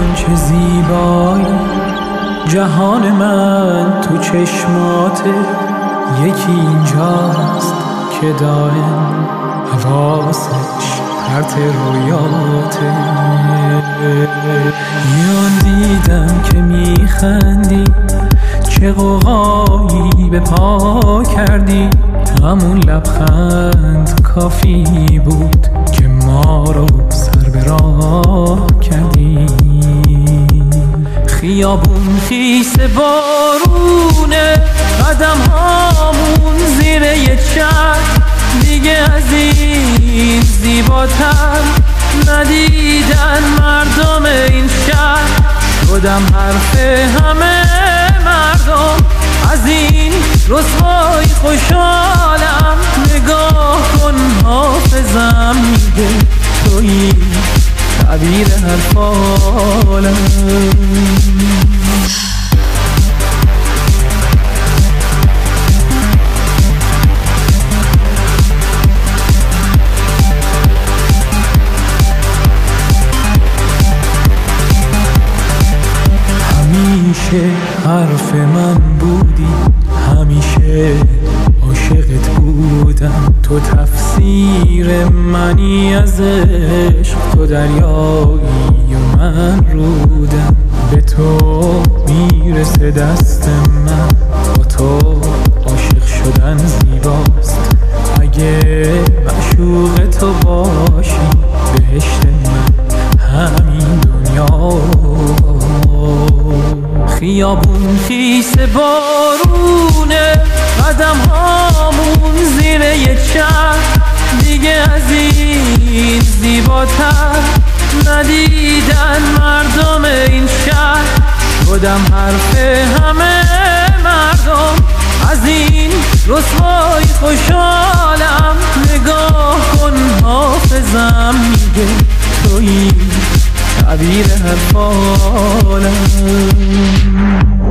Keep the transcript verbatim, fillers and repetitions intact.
چه زیبایی جهان من تو چشماته. یکی اینجاست که دائم حواسش پرت رویاته. میان دیدم که میخندی، چه قوقایی به پا کردی. همون لبخند کافی بود که ما رو سر به راه کردی. خیابون خیس بارونه، قدم هامون زیر یه چتر. دیگه از این زیباتر ندیدن مردم این شهر. شدم حرف همه مردم، از این رسوایی خوشحالم. نگاه کن حافظم میگه تویی تعبیر هر حالم. همیشه حرف من بودی، همیشه عاشقت بودم. تو تفسیر منی از عشق، تو دریایی و من رودم. به تو میرسه دست من، با تو عاشق شدن زیباست. اگه معشوق تو باشی بهشت من همین دنیا. خیابون خیس بارونه، قدم هامون زیر یه چتر. دیگه از این زیباتر ندیدن مردم این شهر. شدم حرف همه مردم، از این رسوایی خوشحالم. نگاه کن حافظم میگه تویی تعبیر هر حالم.